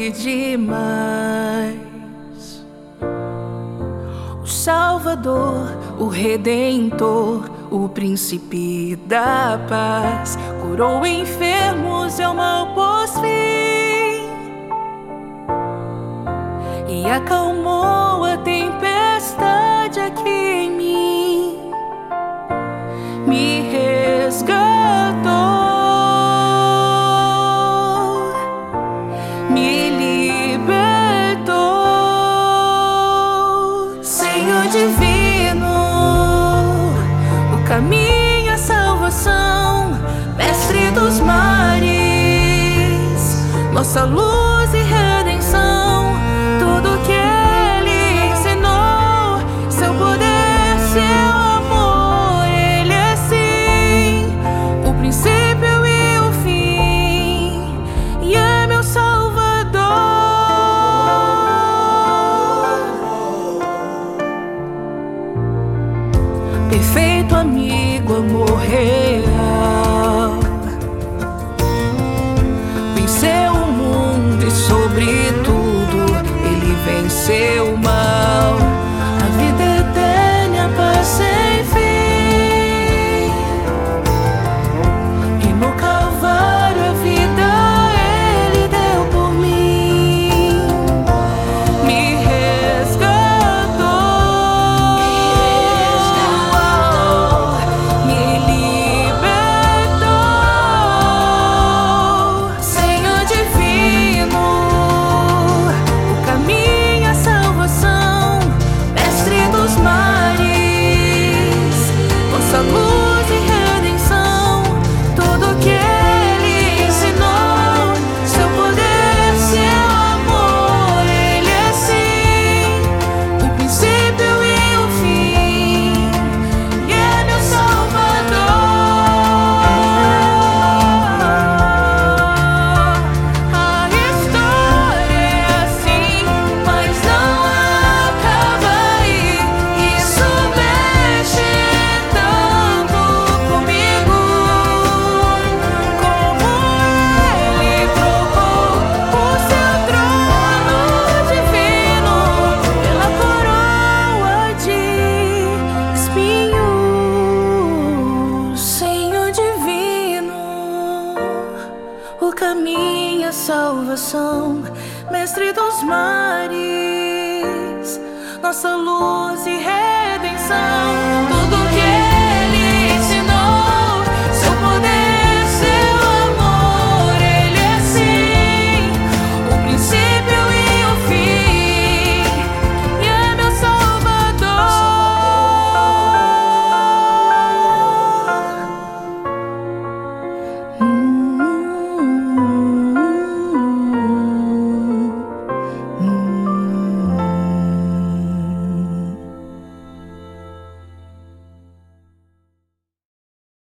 e demais. O Salvador, o Redentor, o Príncipe da Paz, curou enfermos e ao mal pôs fim, e acalmou a tempestade aqui em mim, me resgatou, me libertou. Senhor divino, o caminho, a salvação, mestre dos mares, nossa luz e redenção, tudo que ele ensinou, seu poder, seu amor, ele é sim o princípio e o fim, e é meu Salvador. Perfeito amigo, amor real, venceu o mundo e sobretudo ele venceu o mal. A vida eterna, paz sem fim, e no Calvário a vida ele deu por mim, me resgatou, me libertou. Senhor divino, o caminho, a salvação, mestre dos mares, nossa luz e redenção, tudo que ele ensinou, seu poder, seu amor, ele é sim o princípio e o fim, e é meu Salvador. A história é assim, mas não acaba aí. Isso mexe tanto comigo, como ele trocou o seu trono divino pela coroa de espinhos. Senhor divino, o caminho, a salvação, mestre dos mares, nossa luz e redenção, tudo